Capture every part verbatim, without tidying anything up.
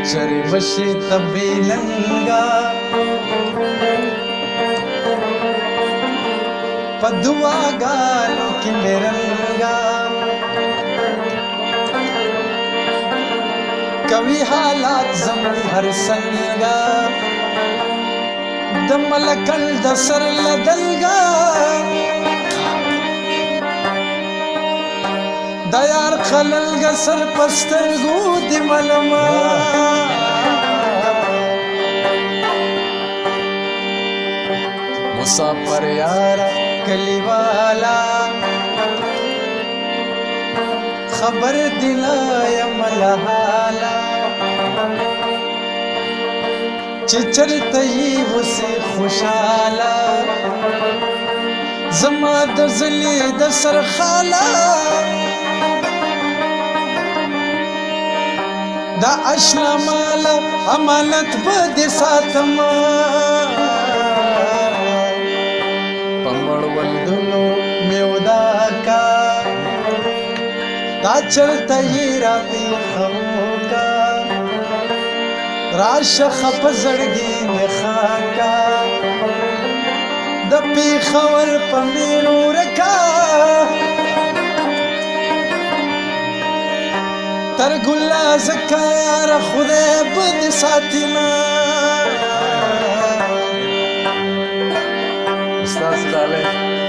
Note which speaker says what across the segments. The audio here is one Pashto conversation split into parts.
Speaker 1: چرې بشي تبې ننګا په دعاګانو کې مې رنګا کوي حالات زموږ هر څنګه د ملکل د سر لدلګا د یار خللګا سر پسترګو دی ملما مسافر یار کلیوالا خبر دلا یم لحالا چې چرته یې وسې خوشاله زما د زلې د سرخاله دا اشنا مال امانت به دې ساتم په مړوندونو مې وداکا دا چرته یې راپېښوکا راشه خپ زړګي مې خاکا د پېښور په مېلو رکا تر ګلا زکا یار خدای به دې ساتینا استاد ستاله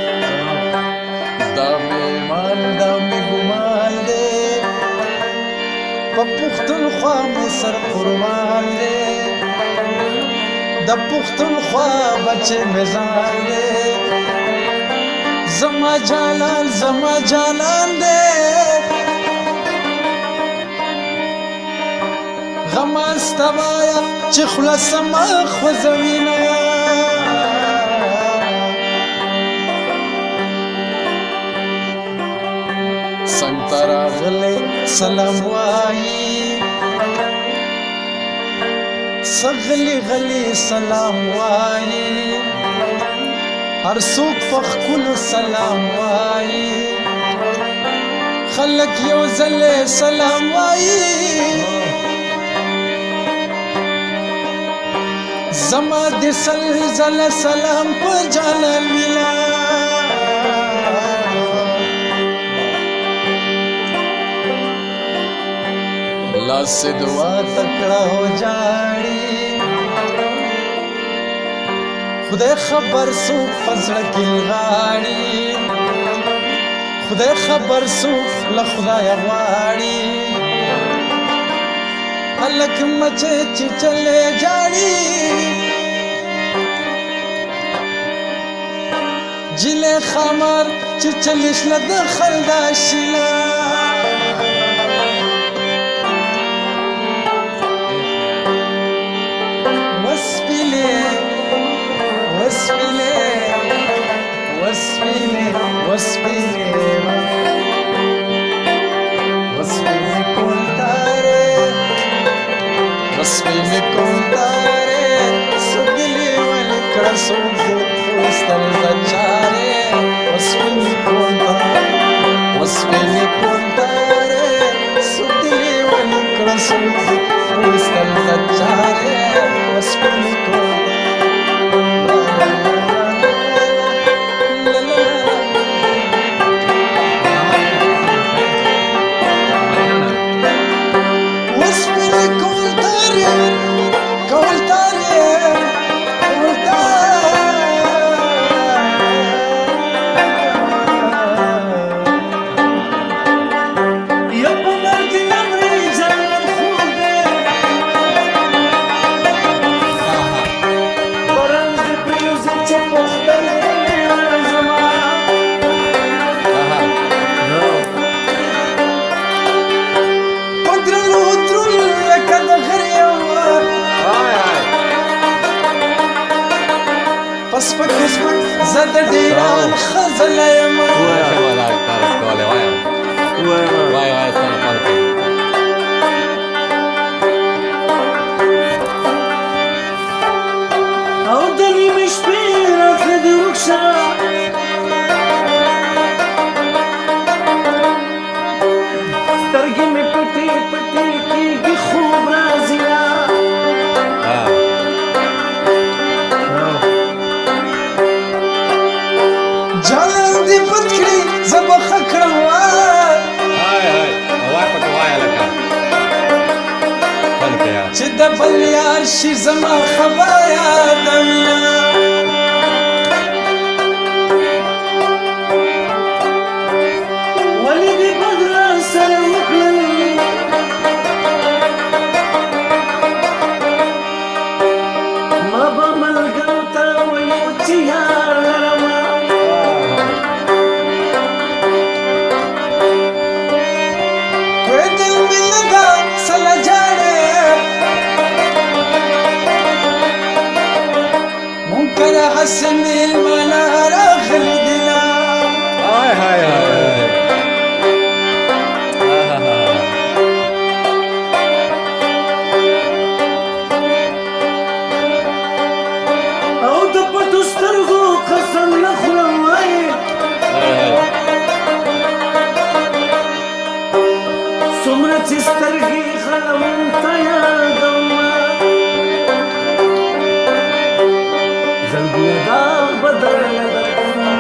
Speaker 1: دا مې مان دا مې ګمان دی په پښتونخوا مې سر قربان دی د پښتونخوا بچې مې ځان دی زما جانان زما جانان دی غم استوایا چې خلاص ما خوځوینا څنګه راغلی سلام وایي سغلی غلی سلام وایي هر څوک په ښکلو سلام وایي خلک یو ځل سلام وایي زما د سلزل سلام په جانان ویلا لاس دعا تکړه و جاړي خدای خبر څوک فزړه کې غاړي خدای خبر څوک له خدای غواړي هلک مچې چې چلې جاړي جلې خمر چې چلیش نه د خندا شیلا وسپیلې وسپیلې وسپیلې وسپیلې وسپیلې کونتاره وسپیلې کونتاره سګلې ولې کړه سوځو وستل دچاره وسپیلې کونتاره وسپیلې کونتاره سګلې ولې کړه سوځو وستل دچاره وسپیلې کونتاره سپک سپک زد ډیران خزله یم
Speaker 2: وای ولا طرف کوله وای وای وای وای څنګه خلک
Speaker 3: او د نیمې شپې راتله د رخصه سترګې مې پټې پټې کېږي خوب راځي
Speaker 1: چې د بل یار شي زما خبره یادوینه
Speaker 3: ولې دې بدله سره وکړل ما به ملګرو ته ویل چې یار لرمه
Speaker 1: کوی دل مې نه ده سله جاړې مونږ کله هسې مېلمانه راغلي دینه
Speaker 2: هاي هاي هاي
Speaker 3: او د پټو سترګو قسم نه خورم وایي څومره چې سترګې خلم ته یادومه زلګونه داغ به درله درکړم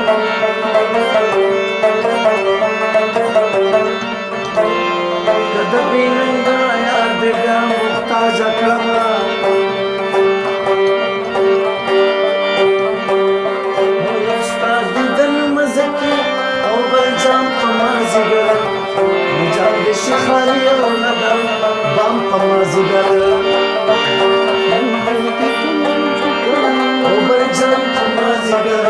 Speaker 3: که د بې ننګه یار دې بیا محتاجه کړمه شخالي ولدا بام پمازګر او برجان پمازګر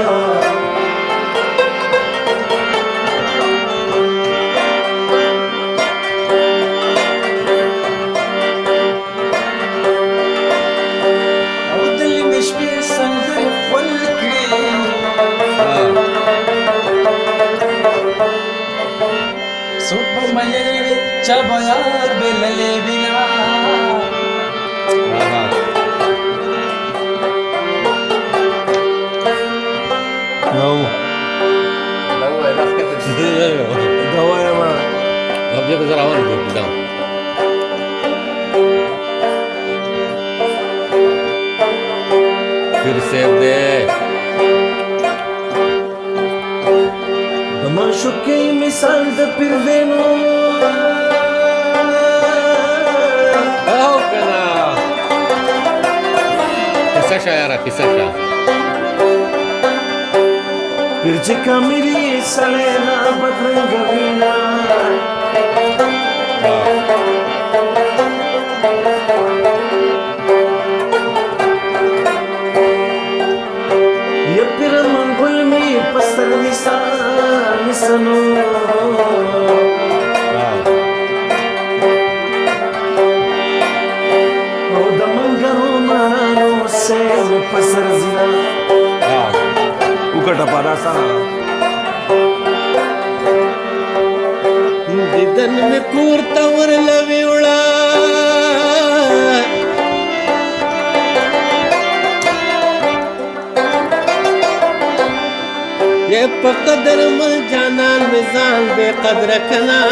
Speaker 1: او دل مې شپې سندرې خول کړې څوک به ملې وي چا به یار بللې وینا
Speaker 3: نو
Speaker 2: لا هو لا كده
Speaker 3: دا وایم
Speaker 2: طب يا بزرعه وانا كده फिर से दे
Speaker 3: د معشوقۍ مثال د پیروینو
Speaker 2: او كنا كساشا يا رأي كساشا
Speaker 3: پرچې کامري سلینا بدرنګوینا یا پیر منګل می پستر نسا نسنو او د منګرو مانو سه پسر زینا وکټه پادا سره
Speaker 2: دیدن می کور تا ورلوي وړا ये पकदर मल जानन मिजान बेकदर कना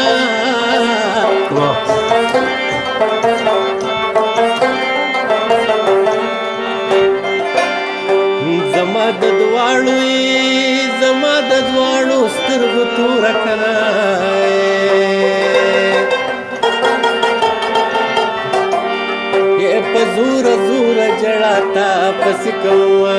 Speaker 2: زما د دواړو زما د دواړو سترګو تور کنا ये پزور زور جړاتا پس کوه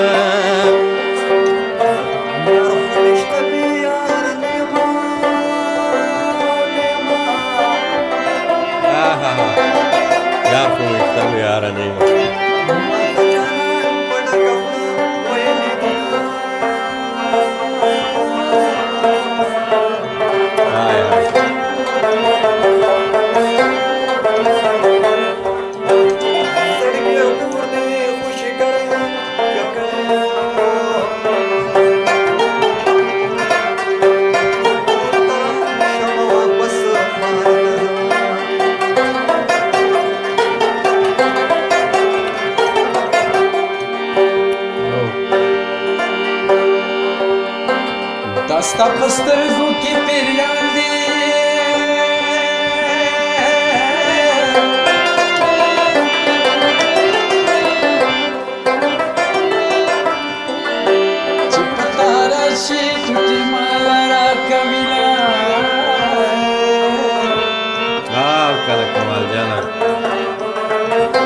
Speaker 2: यार को इतना यार नहीं
Speaker 1: داستا پسترګو کې پیریان دي چې پتا راشي چې مال را کوینا
Speaker 2: اه کله کمال جانا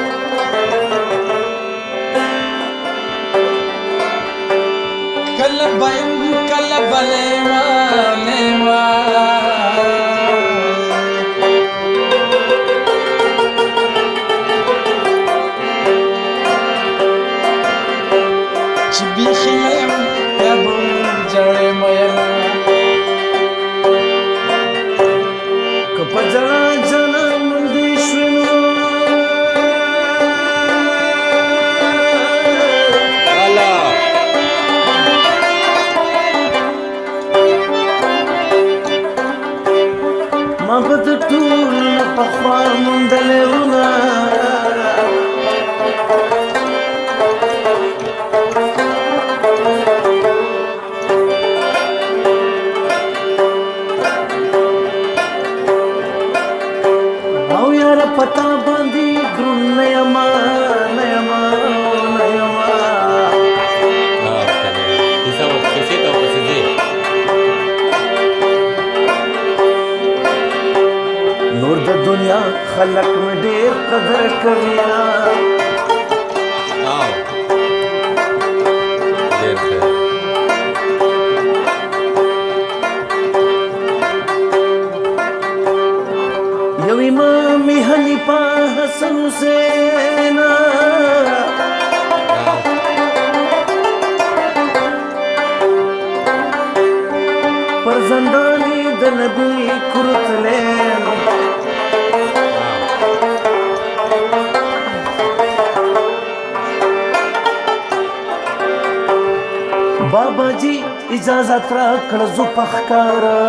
Speaker 1: چې بیخي یم بیا به جړې مینا
Speaker 3: که په جړا جنا مندې شوې نو ما به د ټول نه پخوا موندلې ومه او یاره پتا باندې دروند نه یمه نه یمه نه یمه نور د دنیا خلق مې ډېر قدر کوي یو امام حنیفه حسن حسین پر زندانی د نبی کرتلین بابا جی اجازت را کړه زو پخکارا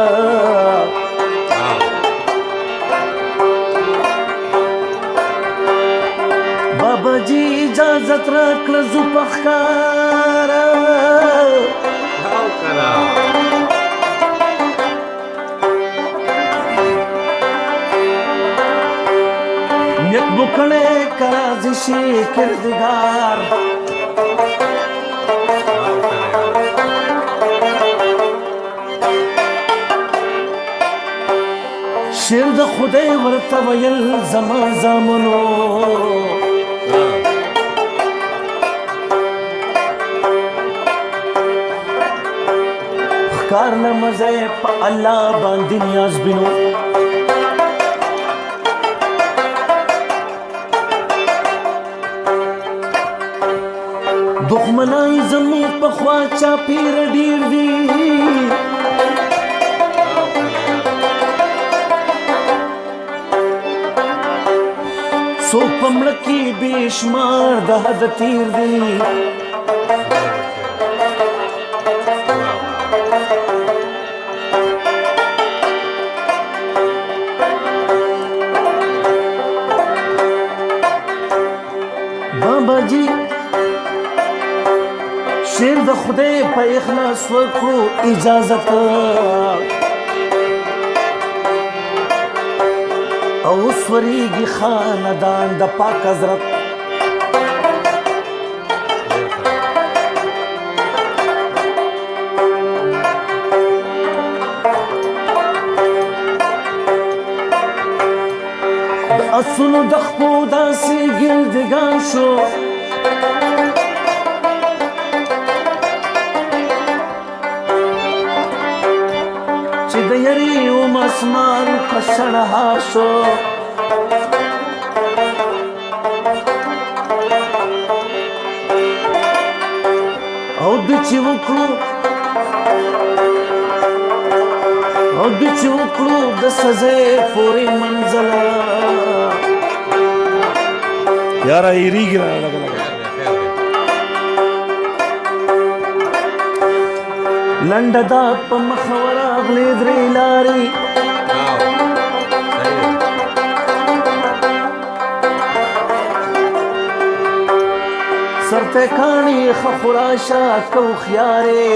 Speaker 3: بابا جی اجازت را کړه زو پخکارا
Speaker 2: او کرا
Speaker 3: نیت بکړه کرازی شي کردگار شیر د خدای ورته ویل زما زامنو ښکار نه مزه په الله باندې نیاز بینو دښمنان زموږ په خوا چاپېر ډېر دي څوک په مړه کې بې شمار د حد تیر دي بابا جی شیر د خدای په اخلاص ورکړو اجازت او سوریږي خاندان د پاک حضرت د اسونو د خپو داسې ګلدګان شو چې د یری اوم اسمان په شړهار شو او د چې وکړو او د چې وکړو د سزې پورې منزله یاره هېرېږي را لږه لږه لنډه دا په مخه ورغلې درې لارې سرته کاڼي ښه خراشه کو خیارې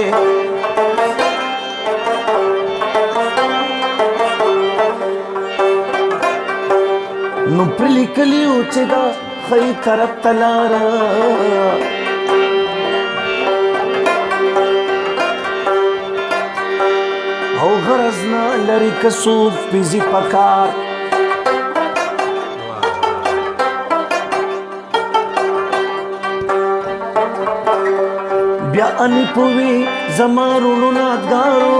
Speaker 3: نو پر لیکلي و چې دا ښی طرف ته لاره او غرض نه لري که څوک پیزي پکار بیا اني پوي زما رونو نادګارو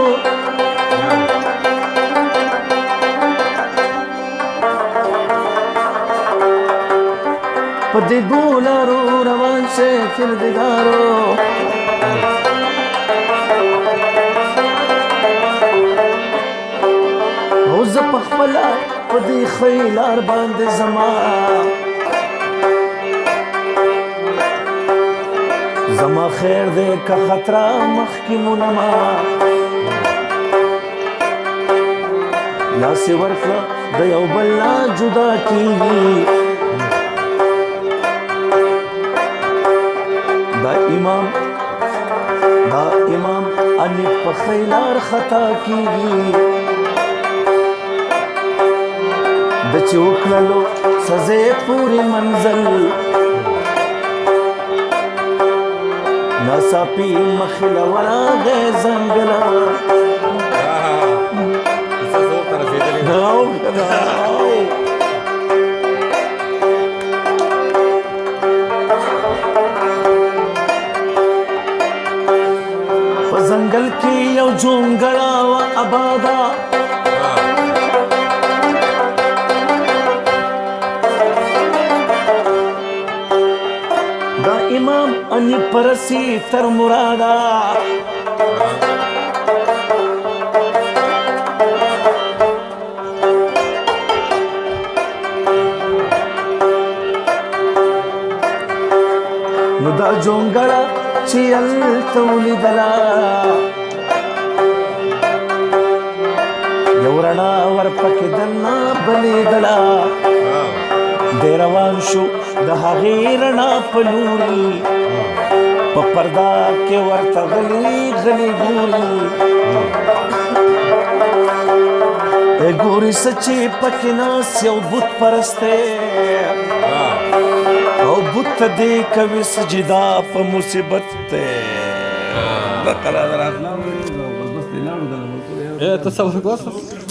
Speaker 3: په دې دوو لارو روان شئ کردګارو او زه پخپله په دې ښۍ لار باندې ځما زما خیر دی که خطره مخکې مونما لاس یې ورکړه د یو بل نه جدا کېږي دا امام دا امام انې په ښۍ لار خطا کېږي د چې وکړلو سزې پورې منزل ناڅاپي مخې له ورغی ځنګله په ځنګل کې یو جونګړه وه آباده دا امام اني پرسي تر مرادا نو دا جونګړه چې هلته ولیدله یو رڼا ورپکې دننه بلېدله دی روان شو د هغې رڼا په لوري په پرده کې ورته غلي غلي ګوري ګوري څه چې پکې ناست یو بت پرست او بت ته دې کوي سجدا په مصیبت دی
Speaker 2: E, to samo głosów?